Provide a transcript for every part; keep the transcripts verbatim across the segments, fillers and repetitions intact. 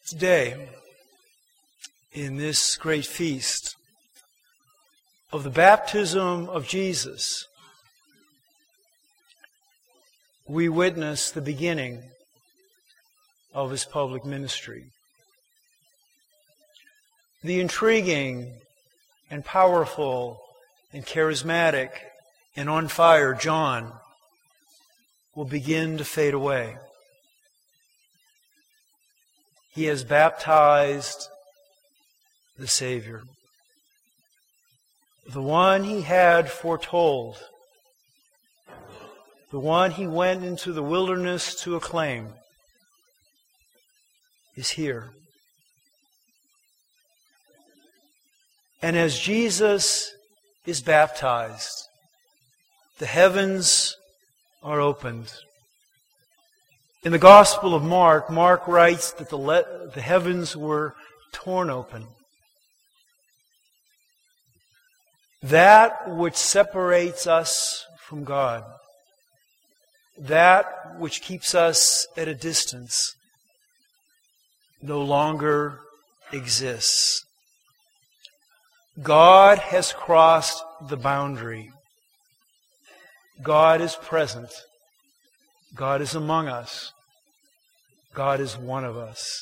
Today, in this great feast of the baptism of Jesus, we witness the beginning of His public ministry. The intriguing and powerful and charismatic and on fire John will begin to fade away. He has baptized the Savior, the one He had foretold, the one He went into the wilderness to acclaim, is here. And as Jesus is baptized, the heavens are opened. In the Gospel of Mark, Mark writes that the, le- the heavens were torn open. That which separates us from God, that which keeps us at a distance, no longer exists. God has crossed the boundary. God is present. God is among us. God is one of us.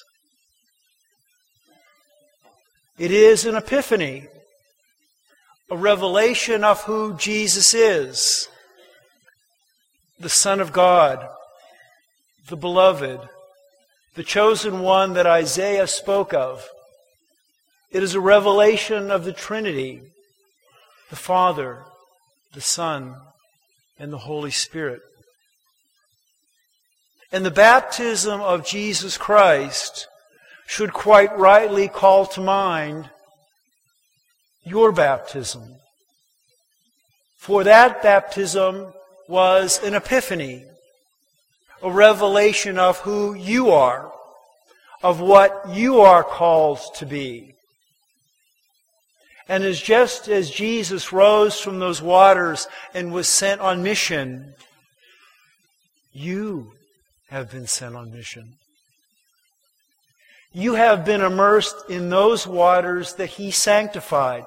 It is an epiphany, a revelation of who Jesus is, the Son of God, the Beloved, the chosen one that Isaiah spoke of. It is a revelation of the Trinity, the Father, the Son, and the Holy Spirit. And the baptism of Jesus Christ should quite rightly call to mind your baptism. For that baptism was an epiphany, a revelation of who you are, of what you are called to be. And as just as Jesus rose from those waters and was sent on mission, you have been sent on mission. You have been immersed in those waters that He sanctified.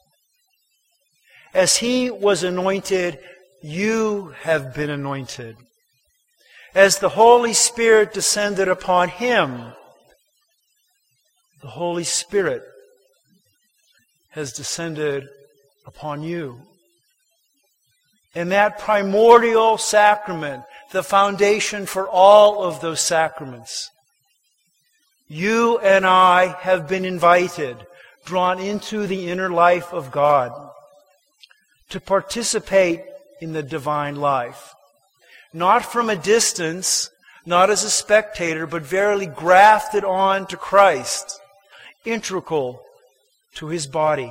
As He was anointed, you have been anointed. As the Holy Spirit descended upon Him, the Holy Spirit has descended upon you. And that primordial sacrament, the foundation for all of those sacraments, you and I have been invited, drawn into the inner life of God, to participate in the divine life. Not from a distance, not as a spectator, but verily grafted on to Christ, integral to His body.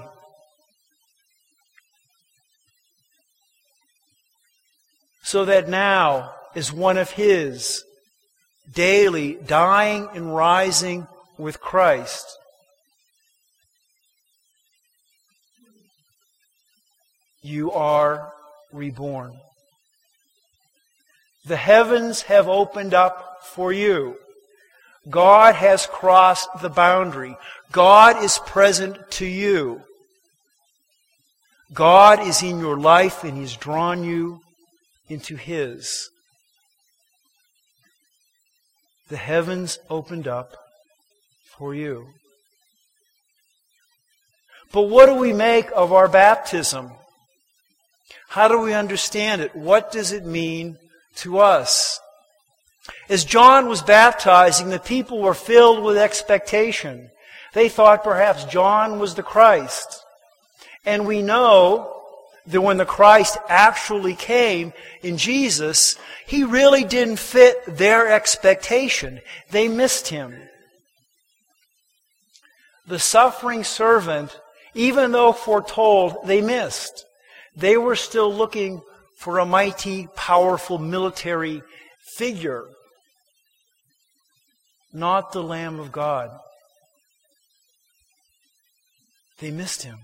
So that now, as one of His, daily dying and rising with Christ, you are reborn. The heavens have opened up for you. God has crossed the boundary. God is present to you. God is in your life and He's drawn you into His. The heavens opened up for you. But what do we make of our baptism? How do we understand it? What does it mean to us? As John was baptizing, the people were filled with expectation. They thought perhaps John was the Christ. And we know that when the Christ actually came in Jesus, He really didn't fit their expectation. They missed Him. The suffering servant, even though foretold, they missed. They were still looking for a mighty, powerful military figure, not the Lamb of God. They missed Him.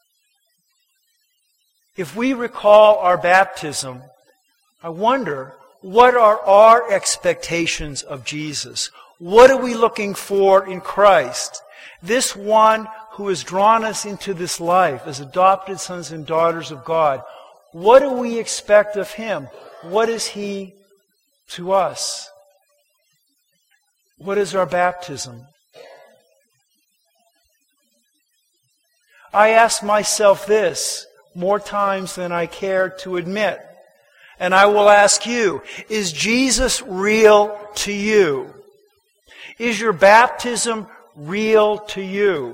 If we recall our baptism, I wonder What are our expectations of Jesus? What are we looking for in Christ? This one who has drawn us into this life as adopted sons and daughters of God. What do we expect of Him? What is He to us? What is our baptism? I ask myself this more times than I care to admit. And I will ask you, is Jesus real to you? Is your baptism real to you?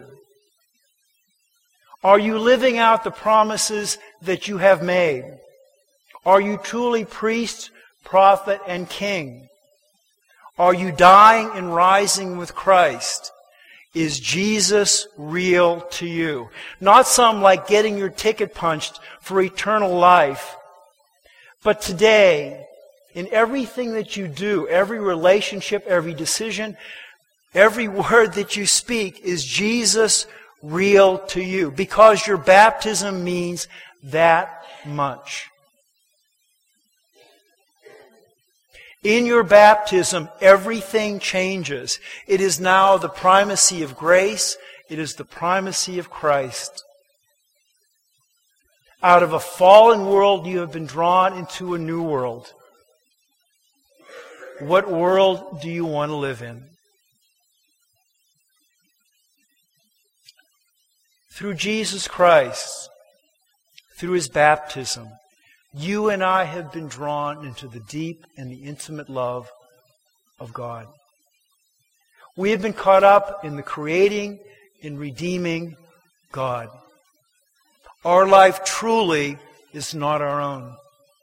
Are you living out the promises that you have made? Are you truly priest, prophet, and king? Are you dying and rising with Christ? Is Jesus real to you? Not some like getting your ticket punched for eternal life, but today, in everything that you do, every relationship, every decision, every word that you speak, is Jesus real to you? Because your baptism means that much. In your baptism, everything changes. It is now the primacy of grace. It is the primacy of Christ. Out of a fallen world, you have been drawn into a new world. What world do you want to live in? Through Jesus Christ, through His baptism, you and I have been drawn into the deep and the intimate love of God. We have been caught up in the creating and redeeming God. Our life truly is not our own.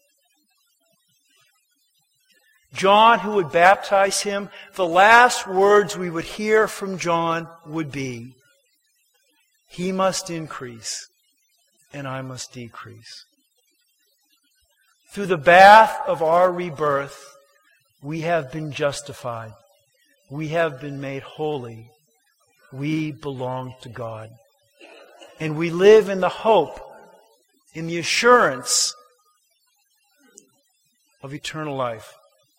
John, who would baptize Him, the last words we would hear from John would be, "He must increase, and I must decrease." Through the bath of our rebirth, we have been justified. We have been made holy. We belong to God. And we live in the hope, in the assurance of eternal life.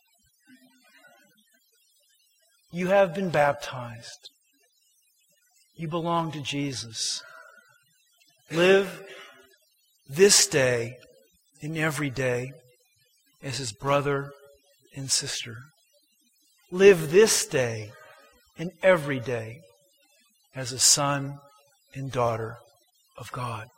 You have been baptized. You belong to Jesus. Live this day and every day as His brother and sister. Live this day and every day as a son and daughter of God.